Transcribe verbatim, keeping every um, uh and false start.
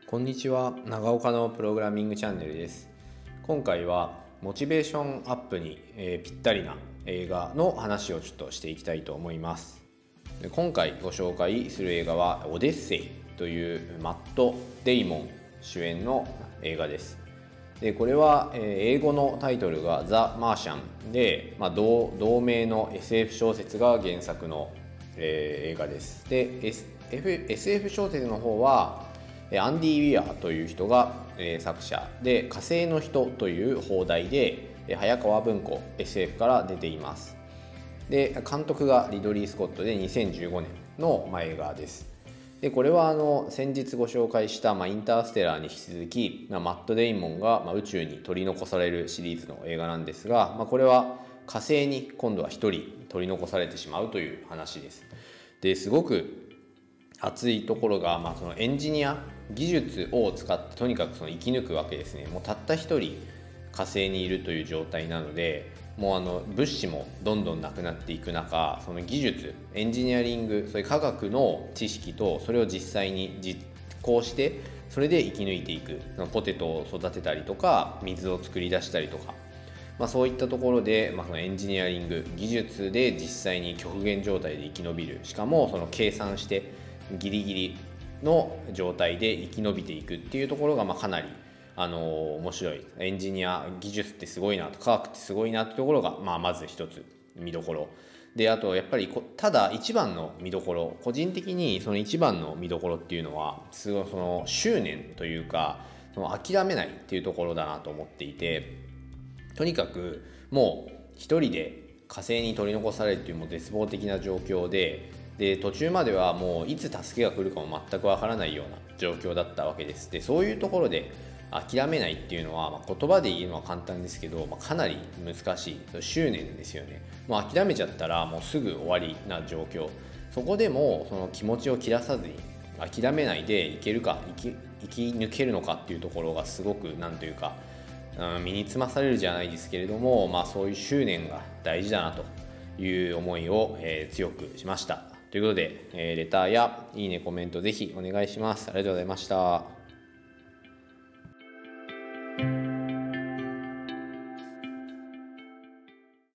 こんにちは、長岡のプログラミングチャンネルです。今回はモチベーションアップに、えー、ぴったりな映画の話をちょっとしていきたいと思います。で今回ご紹介する映画はオデッセイというマット・デイモン主演の映画です。でこれは、えー、英語のタイトルがザ・マーシャンで、まあ、同, 同名の エスエフ 小説が原作の、えー、映画です。で エスエフ 小説の方はアンディ・ウィアーという人が作者で、火星の人という邦題で早川文庫 エスエフ から出ています。で監督がリドリー・スコットでにせんじゅうごねんの映画です。でこれはあの先日ご紹介した、まあ、インターステラーに引き続き、まあ、マット・デイモンが、まあ、宇宙に取り残されるシリーズの映画なんですが、まあ、これは火星に今度は一人取り残されてしまうという話です。ですごく熱いところが、まあ、そのエンジニア技術を使ってとにかくその生き抜くわけですね。もうたった一人火星にいるという状態なので、もうあの物資もどんどんなくなっていく中、その技術エンジニアリング、それ科学の知識とそれを実際に実行してそれで生き抜いていく、そのポテトを育てたりとか水を作り出したりとか、まあ、そういったところで、まあ、そのエンジニアリング技術で実際に極限状態で生き延びる、しかもその計算してギリギリの状態で生き延びていくっていうところが、まあ、かなりあの面白い。エンジニア技術ってすごいなと、科学ってすごいなってところが、まあ、まず一つ見どころで、あとやっぱりただ一番の見どころ、個人的にその一番の見どころっていうのはすごいその執念というか、その諦めないっていうところだなと思っていて、とにかくもう一人で火星に取り残されるっていうもう絶望的な状況で、で途中まではもういつ助けが来るかも全くわからないような状況だったわけです。でそういうところで諦めないっていうのは、まあ、言葉で言うのは簡単ですけど、まあ、かなり難しい執念ですよね。もう諦めちゃったらもうすぐ終わりな状況。そこでもその気持ちを切らさずに諦めないでいけるか、生き、生き抜けるのかっていうところがすごくなんというか、うん、身につまされるじゃないですけれども、まあ、そういう執念が大事だなという思いを、えー、強くしました。ということで、えー、レターやいいね、コメントぜひお願いします。ありがとうございました。